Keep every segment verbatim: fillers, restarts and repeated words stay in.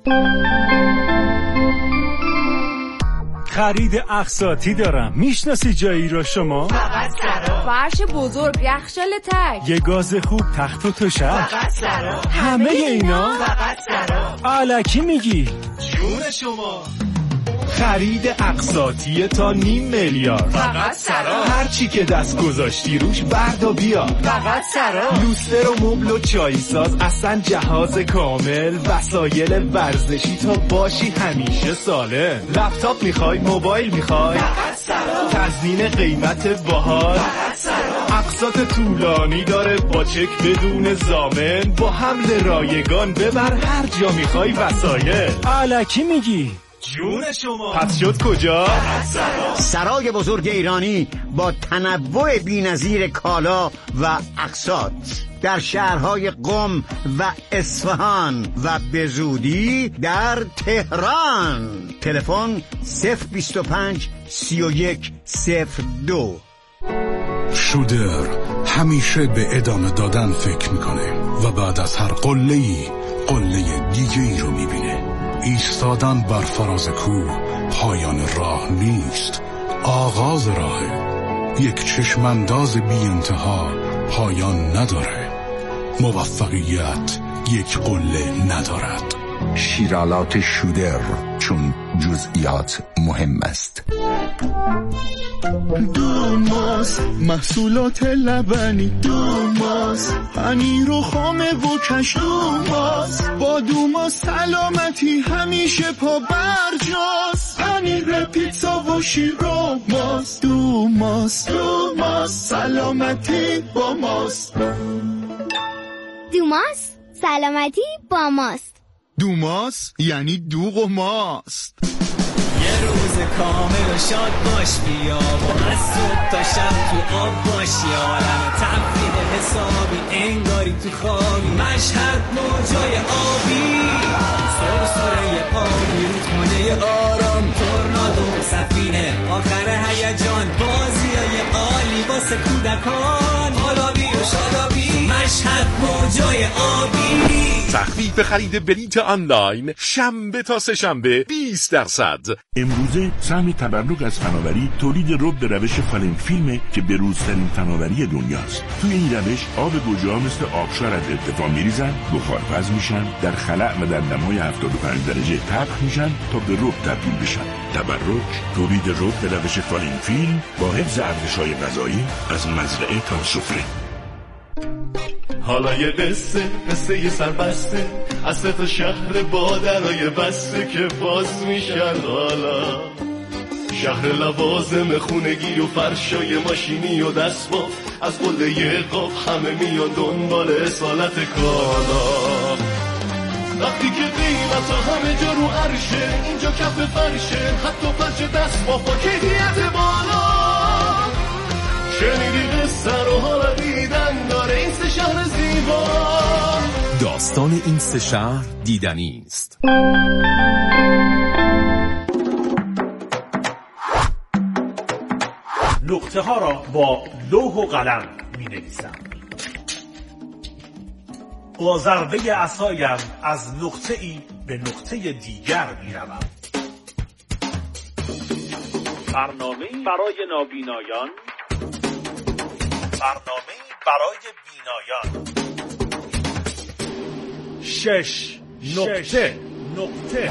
خرید اقساطی دارم. میشناسی جایی رو شما؟ فقط سرا. فرش بزرگ، یخچال تک، یه گاز خوب، تخت و توشک. فقط سرا. همه اینا فقط سرا. الکی میگی؟ جون شما. خرید اقساطی تا نیم میلیارد. فقط سرا. هر چی که دست گذاشتی روش بردا بیا. فقط سرا. لوستر و مبل و چای ساز، اصلا جهاز کامل، وسایل ورزشی تا باشی همیشه سالم. لپتاپ میخوای، موبایل میخوای، فقط سرا. تضمین قیمت باحال، فقط سرا. اقساط طولانی داره با چک بدون ضامن، با حمل رایگان ببر هر جا میخوای وسایل. الکی میگی؟ جون شما. پس شد کجا؟ سرا. سرای بزرگ ایرانی با تنوع بی‌نظیر کالا و اقساط در شهرهای قم و اصفهان و به زودی در تهران. تلفن صفر بیست و پنج سی و یک صفر دو. شودر همیشه به ادامه دادن فکر میکنه و بعد از هر قله‌ای قله دیگه ای رو میبینه. ایستادن بر فراز کوه پایان راه نیست، آغاز راهه. یک چشمانداز بی انتها پایان نداره. موفقیت یک قله ندارد. شیرالات شودر، چون جزئیات مهم است. دوماس محصولات لبنی، دوماس پنیر و خامه و کش، دوماس با دوماس سلامتی همیشه پا برجاست. پنیر پیتزا و شیر و ماست، دوماس دوماس سلامتی با ماست. دوماس سلامتی با ماست. دوماس یعنی دوغ و ماست. یه روز کامل و شاد باش بیا با از صبح تا شب تو آب باشی، عالم تفریح حسابی انگاری تو خوابی، مشهد موجای آبی، سرسره پایی رودخونه آرام، تورنادو سفینه آخر هیجان، بازیای عالی واسه کودکان، حالابی و شادابی، مشهد موجای آبی. تخفیف خرید بلیت آنلاین شنبه تا سه شنبه بیست درصد. امروزه سهم تبرک از فناوری تولید رب به روش فالن فیلمه که بروزترین فناوری دنیاست. توی این روش آب گوجه‌ها مثل آبشار از ارتفاع میریزن، بخارپز میشن، در خلأ و در دمای هفتاد و پنج درجه طبخ میشن تا به رب تبدیل بشن. تبرک تولید رب به روش فالن فیلم با حفظ ارزش‌های غذایی از مزرعه تا سفره. حالا یه قصه قصه یه سربسته از سه تا شهر با درای بسته که باز میشن. حالا شهر لوازم خونگی و فرشای ماشینی و دستباف، از قله قاف همه میان دنبال اصالت کالا. وقتی که قیمت همه جا رو عرشه، اینجا کف فرشه، حتی فرش دستباف با کیفیت بالا. شنیدی قصه رو حالا دیدن داره این سه شهر زیبا. داستان این سه شهر دیدنی است. نقطه ها را با لوح و قلم می نویسم. با ضربه عصایم از نقطه ای به نقطه دیگر می روم. برنامه برای نابینایان، برنامه برای بینایان. شش نقطه نقطه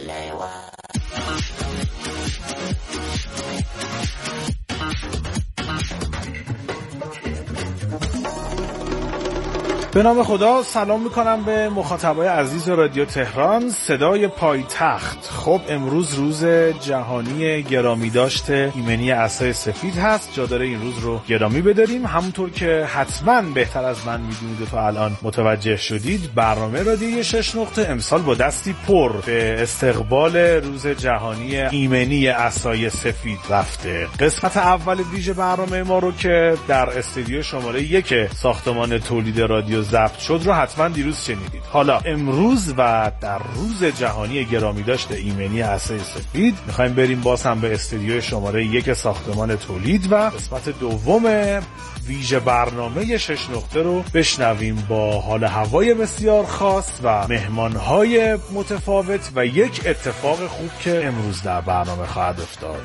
به نام خدا سلام میکنم به مخاطبای عزیز رادیو تهران، صدای پایتخت. خب امروز روز جهانی گرامی داشته ایمنی عصای سفید هست. جا داره این روز رو گرامی بداریم. همونطور که حتما بهتر از من میدونید و تا الان متوجه شدید، برنامه رادیوی شش نقطه امسال با دستی پر به استقبال روز جهانی ایمنی عصای سفید رفته. قسمت اول ویژه برنامه ما رو که در استودیو شماره یک ساختمان تولید رادیو رادیو ضبط شد رو حتما دیروز شنیدید. حالا امروز و در روز جهانی گرامی داشته ایمنی عصای سفید میخوایم بریم باز هم به استودیوی شماره یک ساختمان تولید و قسمت دوم ویژه برنامه شش نقطه رو بشنویم با حال هوای بسیار خاص و مهمانهای متفاوت و یک اتفاق خوب که امروز در برنامه خواهد افتاد.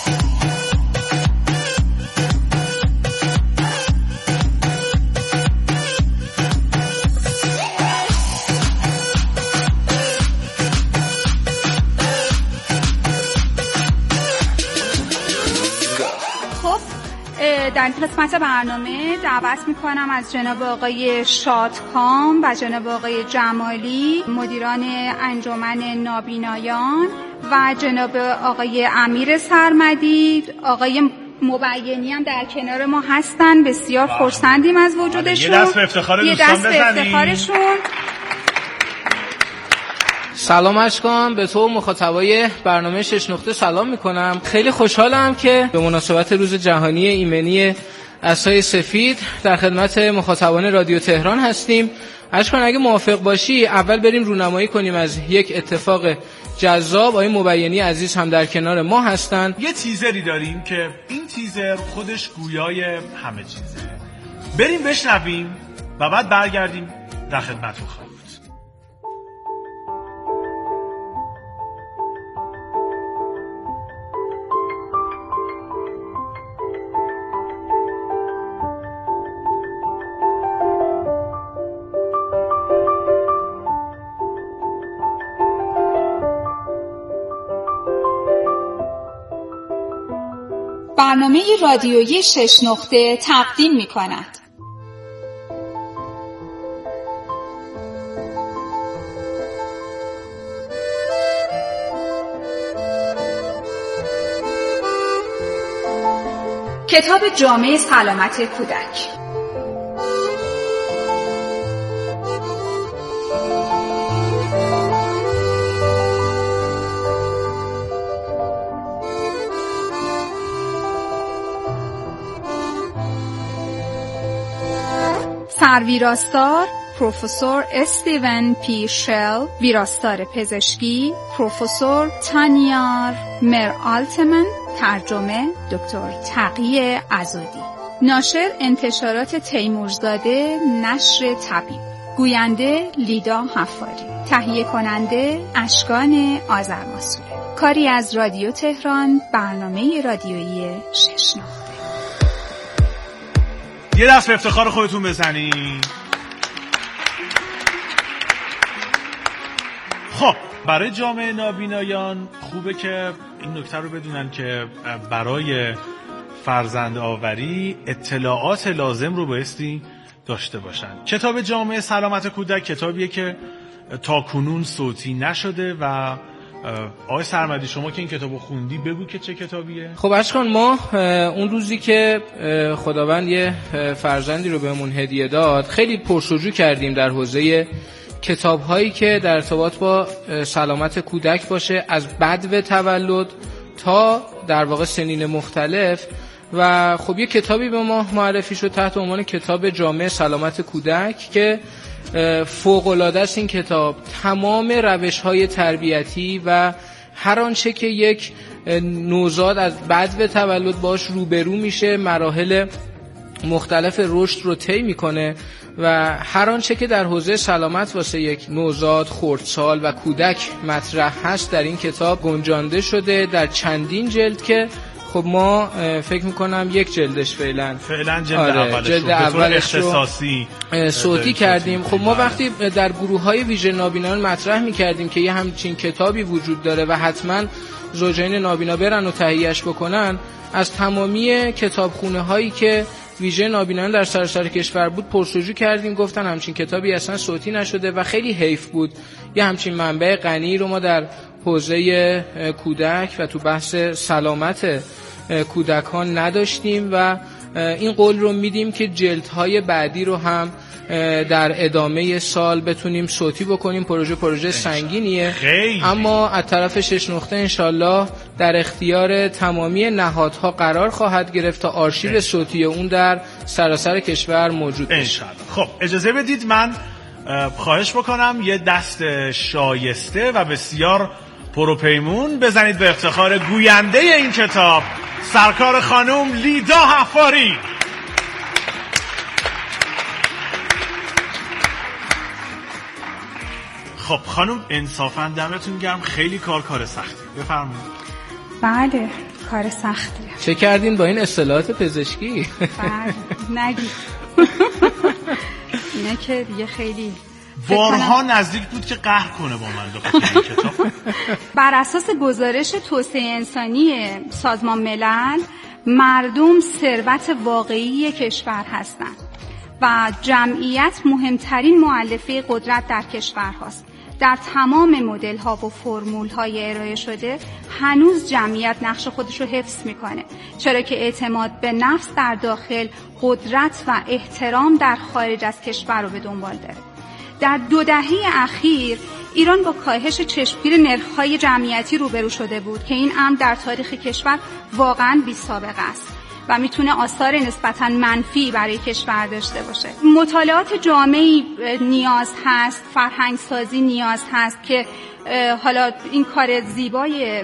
در این قسمت برنامه دعوت میکنم از جناب آقای شادکام و جناب آقای جمالی مدیران انجمن نابینایان و جناب آقای امیر سرمدی، آقای مبینی هم در کنار ما هستن. بسیار خرسندیم از وجودشون. یه دست به افتخار دوستان بزنیم. یه دست به افتخارشون. سلام عرض کنم به تو مخاطبای برنامه شش نقطه سلام میکنم. خیلی خوشحالم که به مناسبت روز جهانی ایمنی عصای سفید در خدمت مخاطبان رادیو تهران هستیم. عرض کنم اگه موافق باشی اول بریم رونمایی کنیم از یک اتفاق جذاب. آقای مبینی عزیز هم در کنار ما هستن. یه تیزری داریم که این تیزر خودش گویای همه چیزه. بریم بشنویم و بعد برگردیم در خدمتتون خواهیم. برنامه رادیویی شش نقطه تقدیم می کند. کتاب جامعه سلامت کودک. سرویراستار پروفسور استیون پی شل، ویراستار پزشکی پروفسور تانیار مر آلتمن، ترجمه دکتر تقی عزادی، ناشر انتشارات تیمورزاده، نشر طبیب، گوینده لیدا حفاری، تهیه کننده اشکان آذرماسوره. کاری از رادیو تهران، برنامه رادیویی شش نقطه. یه دست به افتخار خودتون بزنین. خب برای جامعه نابینایان خوبه که این نکته رو بدونن که برای فرزند آوری اطلاعات لازم رو بایستی داشته باشن. کتاب جامعه سلامت کودک کتابیه که تا کنون صوتی نشده و آقای سرمدی شما که این کتابو خوندی بگو که چه کتابیه؟ خب اشکان، ما اون روزی که خداوند یه فرزندی رو بهمون هدیه داد خیلی پرسجو کردیم در حوزه کتاب‌هایی که در ارتباط با سلامت کودک باشه، از بدو تولد تا در واقع سنین مختلف. و خب یه کتابی به ما معرفی شد تحت عنوان کتاب جامعه سلامت کودک که فوق‌العاده است. این کتاب تمام روش‌های تربیتی و هر آنچه که یک نوزاد از بدو تولد باش روبرو میشه، مراحل مختلف رشد رو طی میکنه و هر آنچه که در حوزه سلامت واسه یک نوزاد، خردسال و کودک مطرح هست در این کتاب گنجانده شده در چندین جلد که خب ما فکر میکنم یک جلدش فعلا فعلا جلد آره اولش جلد رو اولش رو اختصاصی صوتی کردیم. خب ما وقتی در گروه‌های ویژه نابینایان مطرح میکردیم که یه همچین کتابی وجود داره و حتما زوجین نابینا برن و تهیهش بکنن، از تمامی کتابخونه هایی که ویژه نابینایان در سراسر کشور بود پرسجو کردیم، گفتن همچین کتابی اصلا صوتی نشده و خیلی حیف بود. یه همچین منبع غنی رو ما در حوزه کودک و تو بحث سلامت کودکان نداشتیم و این قول رو میدیم که جلدهای بعدی رو هم در ادامه سال بتونیم صوتی بکنیم. پروژه پروژه سنگینیه خیلی. اما از طرف شش نقطه انشالله در اختیار تمامی نهادها قرار خواهد گرفت تا آرشیو صوتی اون در سراسر کشور موجود بشه. خب اجازه بدید من خواهش بکنم یه دست شایسته و بسیار پروپیمون بزنید به افتخار گوینده این کتاب، سرکار خانم لیدا حفاری. خب خانم انصافاً دمتون گرم، خیلی کار کار سختی. بفرمایید. بله کار سختیه. چه کردین با این اصطلاحات پزشکی؟ بله نگید. اینه که دیگه خیلی بارها نزدیک بود که قهر کنه با من بخاطر این کتاب. بر اساس گزارش توسعه انسانی سازمان ملل، مردم ثروت واقعی کشور هستند و جمعیت مهمترین مؤلفه قدرت در کشور هاست. در تمام مدل ها و فرمول های ارائه شده هنوز جمعیت نقش خودش رو حفظ میکنه، چرا که اعتماد به نفس در داخل، قدرت و احترام در خارج از کشور رو به دنبال داره. در دو دهه اخیر ایران با کاهش چشمگیر نرخ‌های جمعیتی روبرو شده بود که این امر در تاریخ کشور واقعاً بی‌سابقه است و میتونه آثار نسبتاً منفی برای کشور داشته باشه. مطالعات جامعی نیاز هست، فرهنگسازی نیاز هست که حالا این کار زیبای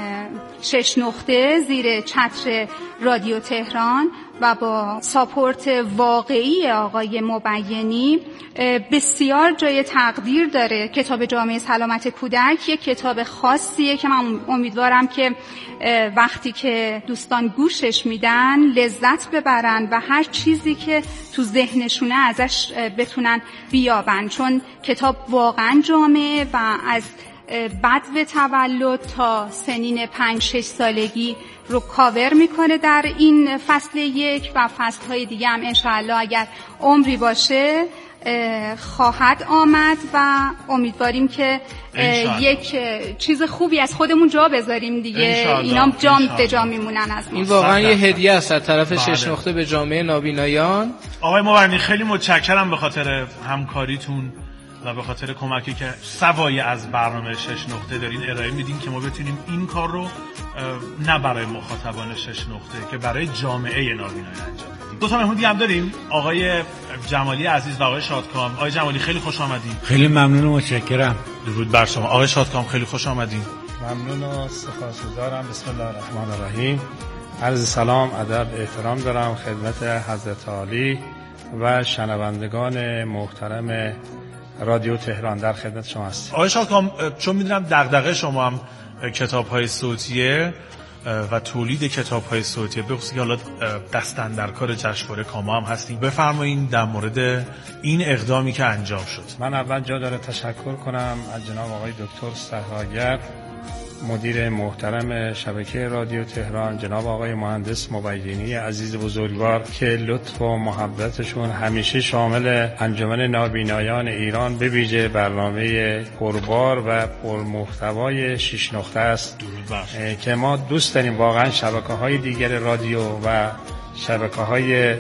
شش نقطه زیر چتر رادیو تهران و با ساپورت واقعی آقای مبینی بسیار جای تقدیر داره. کتاب جامعه سلامت کودک یک کتاب خاصیه که من امیدوارم که وقتی که دوستان گوشش میدن لذت ببرن و هر چیزی که تو ذهنشونه ازش بتونن بیابن، چون کتاب واقعا جامعه و از بدو تولد تا سنین پنج شش سالگی رو کاور میکنه در این فصل یک و فصلهای دیگه هم انشاءالله اگر عمری باشه خواهد آمد و امیدواریم که یک چیز خوبی از خودمون جا بذاریم دیگه. اینا جام به جا میمونن از ما. این واقعا یه هدیه است از طرف شش نقطه به جامعه نابینایان. آقای مبینی خیلی متشکرم به خاطر همکاریتون و به خاطر کمکی که سوای از برنامه شش نقطه دارین ارائه میدین که ما بتونیم این کار رو نه برای مخاطبان شش نقطه که برای جامعه نابینایان انجام بدیم. دو تا مهمون دیگه هم داریم، آقای جمالی عزیز و آقای شادکام. آقای جمالی خیلی خوش آمدین. خیلی ممنون و متشکرم. درود بر شما. آقای شادکام خیلی خوش آمدین. ممنون و سپاسگزارم. بسم الله الرحمن الرحیم. عرض سلام، ادب، احترام دارم خدمت حضرت عالی و شنوندگان محترم رادیو تهران. در خدمت شما هستم. آقای شادکام، چون میدونم دغدغه شما هم کتاب‌های صوتیه و تولید کتاب‌های صوتیه، به خصوص که حالا دست اندرکار جشنواره کاما هم هستیم، بفرمایید در مورد این اقدامی که انجام شد. من اول جا داره تشکر کنم از جناب آقای دکتر سحاگر، مدیر محترم شبکه رادیو تهران، جناب آقای مهندس مبینی عزیز بزرگوار که لطف و محبتشون همیشه شامل انجمن نابینایان ایران به ویژه برنامه پربار و پرمحتوای شش نقطه است که ما دوست داریم واقعا شبکه‌های دیگر رادیو و شبکه‌های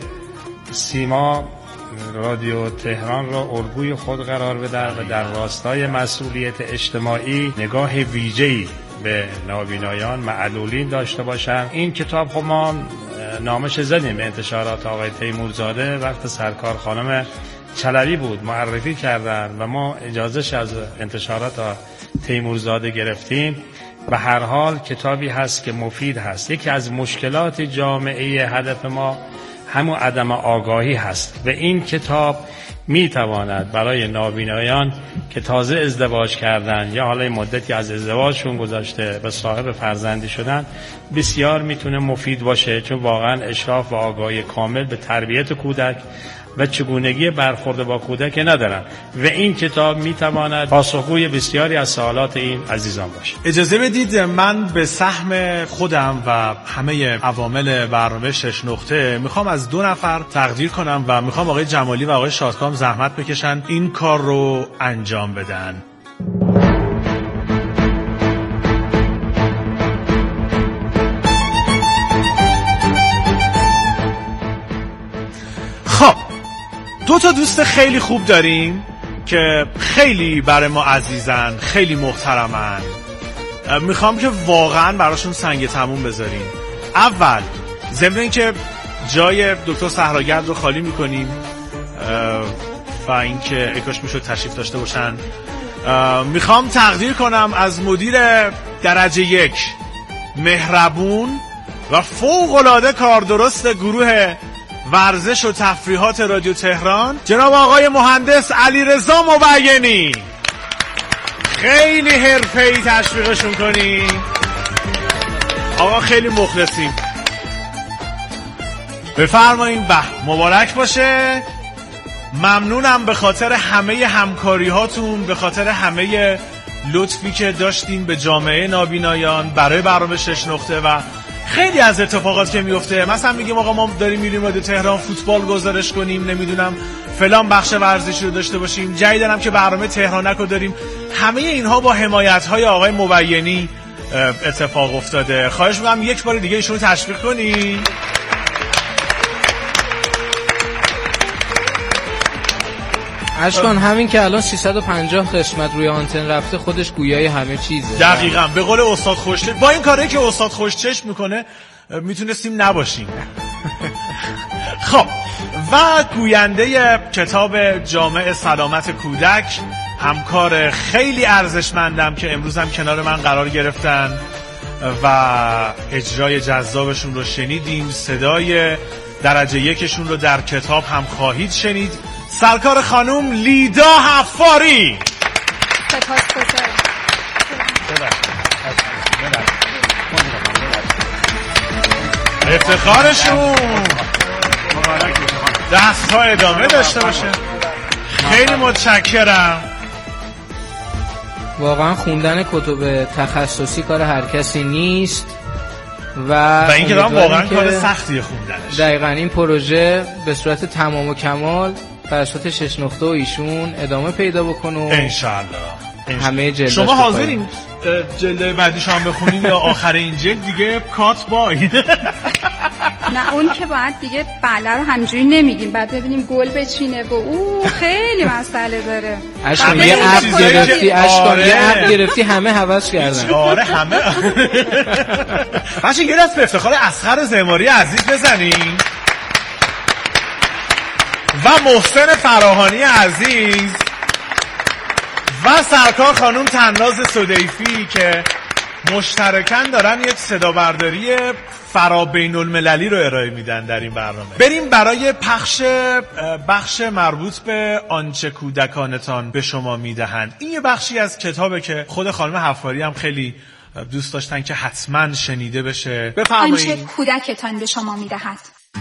سیما رادیو تهران را الگوی خود قرار بدن و در راستای مسئولیت اجتماعی نگاه ویژه‌ای به نابینایان معلولین داشته باشند. این کتاب خب ما نامش زدیم به انتشارات آقای تیمورزاده وقت سرکار خانم چلوی بود، معرفی کردن و ما اجازهش از انتشارات تیمورزاده گرفتیم. به هر حال کتابی هست که مفید هست. یکی از مشکلات جامعه هدف ما همون عدم آگاهی هست و این کتاب می تواند برای نابینایان که تازه ازدواج کردن یا حالا مدتی از ازدواجشون گذشته و صاحب فرزندی شدن بسیار میتونه مفید باشه، چون واقعا اشراف و آگاهی کامل به تربیت کودک و چگونگی برخورد با کودک ندارن و این کتاب میتواند پاسخگوی بسیاری از سوالات این عزیزان باشه. اجازه بدید من به سهم خودم و همه عوامل برنامه شش نقطه میخوام از دو نفر تقدیر کنم و میخوام آقای جمالی و آقای شادکام زحمت بکشن این کار رو انجام بدن. دو تا دوست خیلی خوب داریم که خیلی برای ما عزیزن، خیلی محترمن. میخوام که واقعا براشون سنگ تموم بذاریم. اول ضمن اینکه جای دکتر صحراگرد رو خالی میکنیم و اینکه اکاش میشد تشریف داشته باشن، میخوام تقدیر کنم از مدیر درجه یک مهربون و فوق‌العاده کاردرست گروه ورزش و تفریحات رادیو تهران، جناب آقای مهندس علیرضا مبینی. خیلی حرفه‌ای تشویقشون کنی آقا، خیلی مخلصیم. بفرمایید. به مبارک باشه. ممنونم به خاطر همه همکاری هاتون، به خاطر همه لطفی که داشتین به جامعه نابینایان برای برنامه شش نقطه و خیلی از اتفاقات که میفته. مثلا میگیم آقا ما داریم میریم رادیو تهران فوتبال گزارش کنیم، نمیدونم فلان بخش ورزشی رو داشته باشیم، جدیدنم که برنامه تهرانک رو داریم. همه اینها با حمایت های آقای مبینی اتفاق افتاده. خواهش می‌کنم یک بار دیگه ایشونو تشویق کنی. اشکان همین که الان سیصد و پنجاه قسمت روی آنتن رفته خودش گویای همه چیزه. دقیقاً به قول استاد خوشچشم، با این کاری که استاد خوشچشم میکنه میتونستیم نباشیم. خب و گوینده کتاب جامع سلامت کودک، همکار خیلی ارزشمندم که امروز هم کنار من قرار گرفتن و اجرای جذابشون رو شنیدیم. صدای درجه یکشون رو در کتاب هم خواهید شنید. سرکار خانوم لیدا حفاری. سپاسگزارم. افتخارشون دست ها ادامه داشته باشه. خیلی متشکرم. واقعا خوندن کتب تخصصی کار هر کسی نیست و و این کتاب واقعا کار سختیه خوندنش. دقیقاً این پروژه به صورت تمام و کمال توسط شش نقطه و ایشون ادامه پیدا بکنه انشالله. همه جلد شما حاضرین جلد بعدیش هم بخونین یا آخر این جلد دیگه کات بای؟ نه اون که باید دیگه بله رو همجوری نمیگیم، بعد ببینیم گل بچینه و او خیلی مسئله داره. اشکان یه اپ گرفتی، اشکان یه اپ گرفتی همه حوض کردن. آره همه. بچه یه دست به افتخار اصغر زماری عزیز بزنین و محسن فراهانی عزیز و سرکار خانوم تناز سدیفی که مشترکاً دارن یک صدا برداری فرا بین المللی رو ارائه میدن در این برنامه. بریم برای پخش بخش مربوط به آنچه کودکانتان به شما میدهند. این یه بخشی از کتابه که خود خانم حفاری هم خیلی دوست داشتن که حتما شنیده بشه. بفرمایید. آنچه کودکتان به شما میدهد.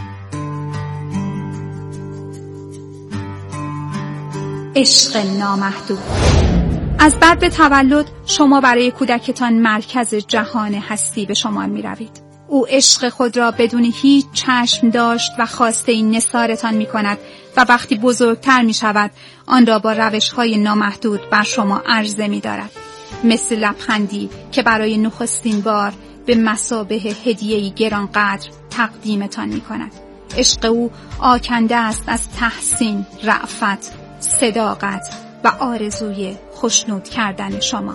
عشق نامحدود. از بعد به تولد شما برای کودکتان مرکز جهان هستی به شما می روید. او عشق خود را بدون هیچ چشم داشت و خواسته این نثارتان می کند و وقتی بزرگتر می شود آن را با روش های نامحدود بر شما عرضه می دارد. مثل لبخندی که برای نخستین بار به مثابه هدیه‌ای گرانقدر تقدیمتان می کند. عشق او آکنده است از تحسین، رأفت، صداقت و آرزوی خوشنود کردن شما.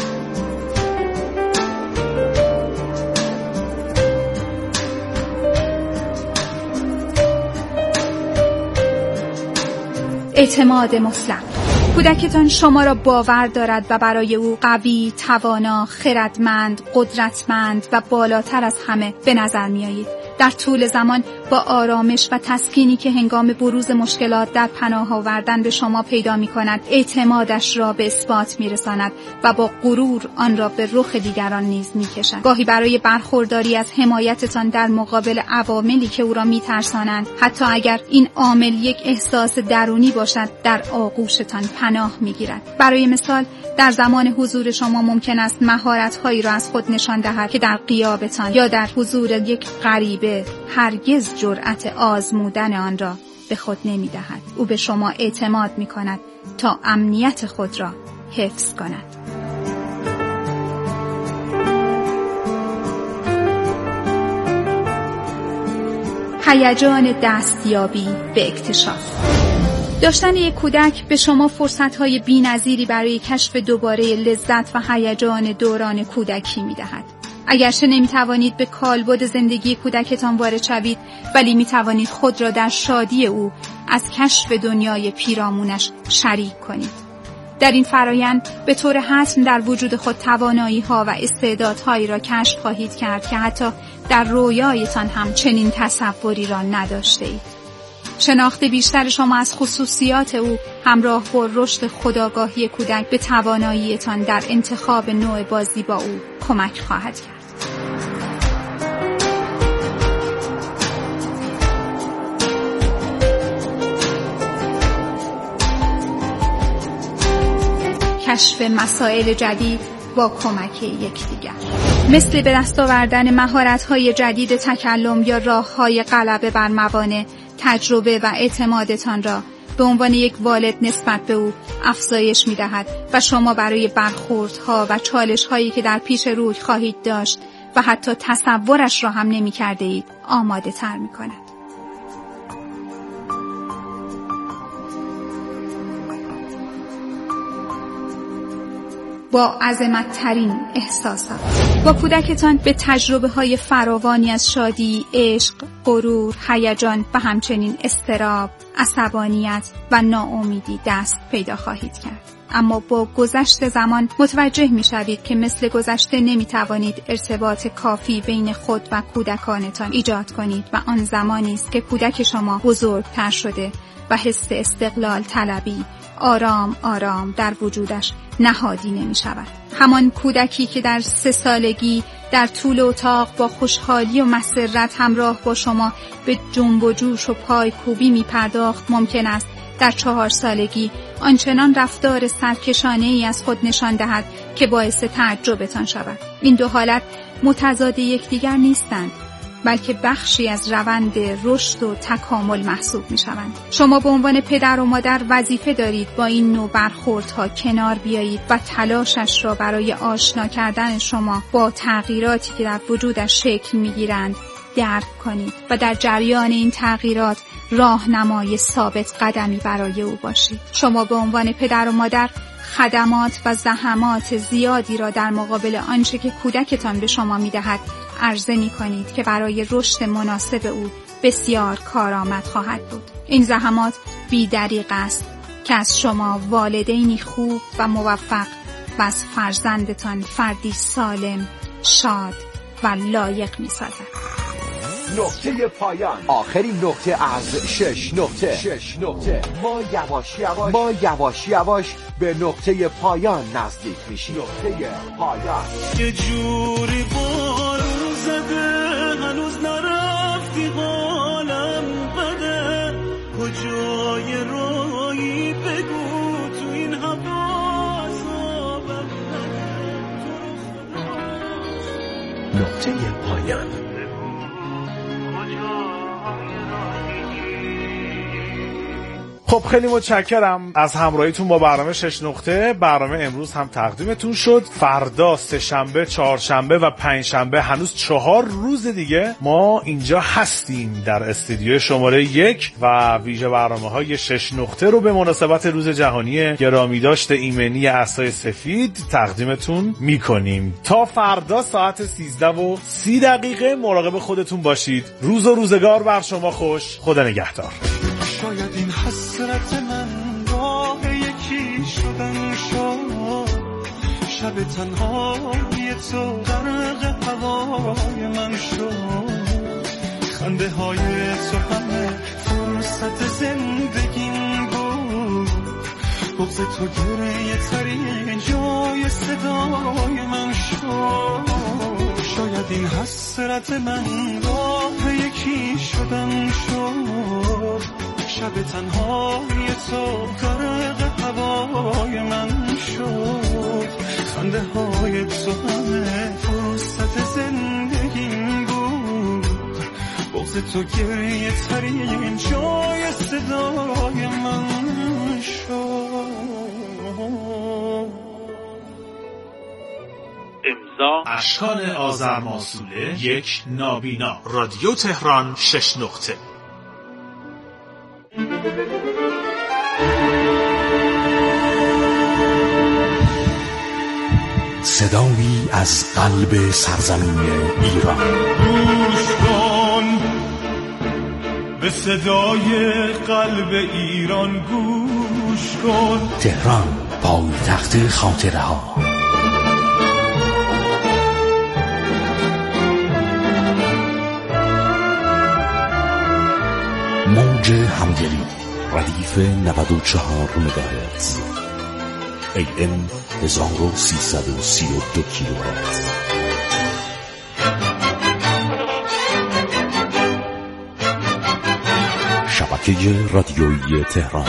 اعتماد مطلق. کودکتان شما را باور دارد و برای او قوی، توانا، خردمند، قدرتمند و بالاتر از همه به نظر می آیید. در طول زمان با آرامش و تسکینی که هنگام بروز مشکلات در پناه آوردن به شما پیدا می کند، اعتمادش را به اثبات می رساند و با غرور آن را به رخ دیگران نیز می کشد. گاهی برای برخورداری از حمایتتان در مقابل عواملی که او را می ترسانند، حتی اگر این عامل یک احساس درونی باشد، در آغوشتان پناه می گیرد. برای مثال در زمان حضور شما ممکن است مهارت‌هایی را از خود نشان دهد که در غیابتان یا در حضور یک غریبه هرگز جرأت آزمودن آن را به خود نمی دهد. او به شما اعتماد می کند تا امنیت خود را حفظ کند. هیجان دستیابی به اکتشاف. داشتن یک کودک به شما فرصت‌های بی‌نظیری برای کشف دوباره لذت و هیجان دوران کودکی می‌دهد. اگرچه نمی‌توانید به کالبد زندگی کودکتان وارد شوید، ولی می‌توانید خود را در شادی او از کشف دنیای پیرامونش شریک کنید. در این فرایند به طور حتم در وجود خود توانایی‌ها و استعدادهایی را کشف خواهید کرد که حتی در رویایتان هم چنین تصوری را نداشته‌اید. شناخت بیشتر شما از خصوصیات او همراه با رشد خودآگاهی کودک به تواناییتان در انتخاب نوع بازی با او کمک خواهد کرد. کشف مسائل جدید با کمک یکدیگر، مثل به دست آوردن مهارت‌های جدید تکلم یا راه‌های غلبه بر موانع، تجربه و اعتمادتان را به عنوان یک والد نسبت به او افزایش می‌دهد و شما برای برخوردها و چالش‌هایی که در پیش روی خواهید داشت و حتی تصورش را هم نمی‌کرده‌اید آماده‌تر می‌کند. با عظمت‌ترین احساسات با کودکتان به تجربه‌های فراوانی از شادی، عشق، غرور، هیجان و همچنین اضطراب، عصبانیت و ناامیدی دست پیدا خواهید کرد. اما با گذشت زمان متوجه می‌شوید که مثل گذشته نمی‌توانید ارتباط کافی بین خود و کودکانتان ایجاد کنید و آن زمانی است که کودک شما بزرگتر شده و حس استقلال طلبی آرام آرام در وجودش نهادینه می شود. همان کودکی که در سه سالگی در طول اتاق با خوشحالی و مسرت همراه با شما به جنب و جوش و پای کوبی می پرداخت، ممکن است در چهار سالگی آنچنان رفتار سرکشانه ای از خود نشان دهد که باعث تعجبتان شود. این دو حالت متضاد یکدیگر نیستند، بلکه بخشی از روند رشد و تکامل محسوب می شوند. شما به عنوان پدر و مادر وظیفه دارید با این نوع برخوردها کنار بیایید و تلاشش را برای آشنا کردن شما با تغییراتی که در وجودش شکل می گیرند درک کنید و در جریان این تغییرات راهنمای ثابت قدمی برای او باشید. شما به عنوان پدر و مادر خدمات و زحمات زیادی را در مقابل آنچه که کودکتان به شما می‌دهد عرضه می‌کنید که برای رشد مناسب او بسیار کارآمد خواهد بود. این زحمات بی‌دریغ است که از شما والدینی خوب و موفق و از فرزندتان فردی سالم، شاد و لایق می‌سازد. نقطه پایان، آخرین نقطه از شش نقطه شش نقطه ما یواش یواش ما یواش یواش به نقطه پایان نزدیک میشیم. نقطه پایان. یه جوری بارون زده هنوز نرفتی، حالم بده، کجای رایی بگو تو این هوا زابم. نقطه پایان. خب خیلی متشکرم از همراهیتون با برنامه شش نقطه. برنامه امروز هم تقدیمتون شد. فردا سه شنبه، چهارشنبه و پنج شنبه، هنوز چهار روز دیگه ما اینجا هستیم در استودیو شماره یک و ویژه برنامه‌های شش نقطه رو به مناسبت روز جهانی گرامیداشت ایمنی عصای سفید تقدیمتون میکنیم. تا فردا ساعت سیزده و سی دقیقه مراقب خودتون باشید. روز و روزگار بر شما خوش. خدا نگهدار. شاید این حسرت من راه یکی شدن شد، شب تنهای تو غرق هوای من شد، خنده های تو همه فرصت زندگیم بود، بغض تو گریه ترین جای صدای من شد. شاید این حسرت من راه یکی شدن شد، شب تنهای تو غرق هوای من شد، خنده های تو همه فرصت زندگیم بود، بغض تو گریه ترین جای صدای من شد. امضا اشکان آذرماسوله، یک نابینا، رادیو تهران شش نقطه. صدایی از قلب سرزمین ایران. گوش کن به صدای قلب ایران، گوش کن. تهران، پایتخت خاطره ها. موج همدلی، ردیف نود و چهار مگاهرتز، ای ام هزار و سیصد و سی و دو کیلوهرتز. شبکه رادیویی تهران.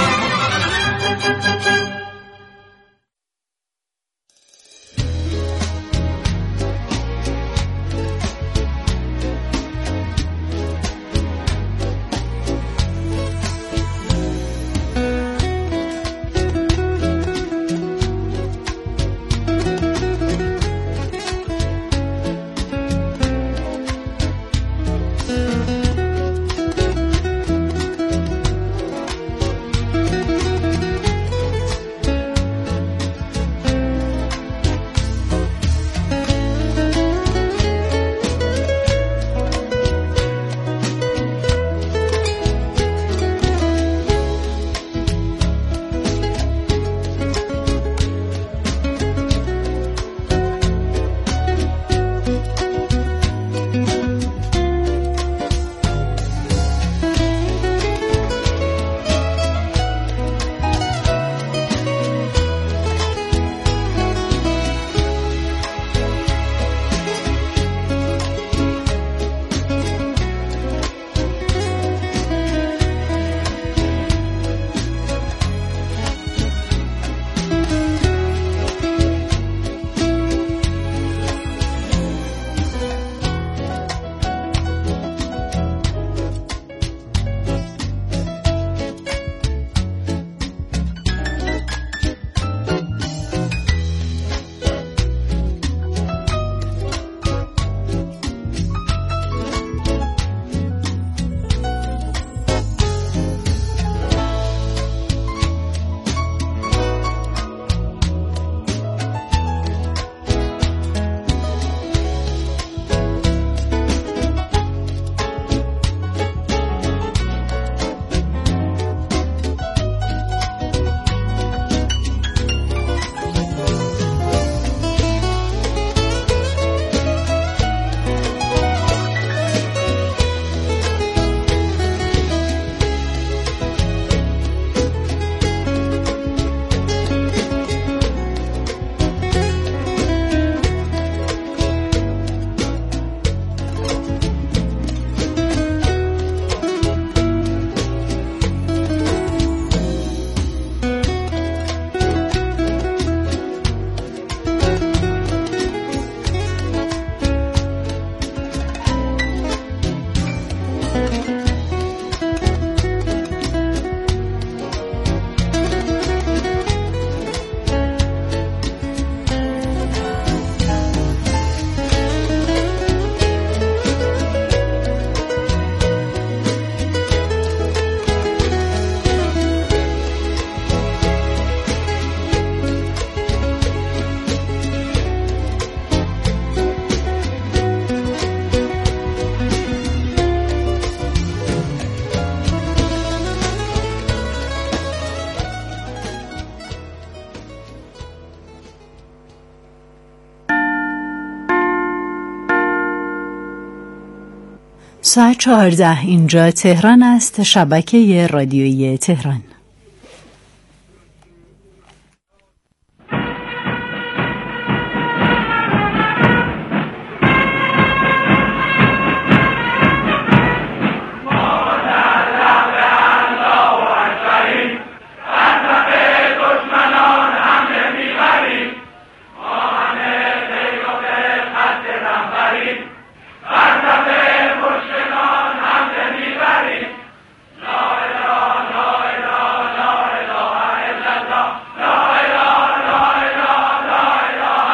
ساعت چهارده اینجا تهران است. شبکه رادیویی تهران.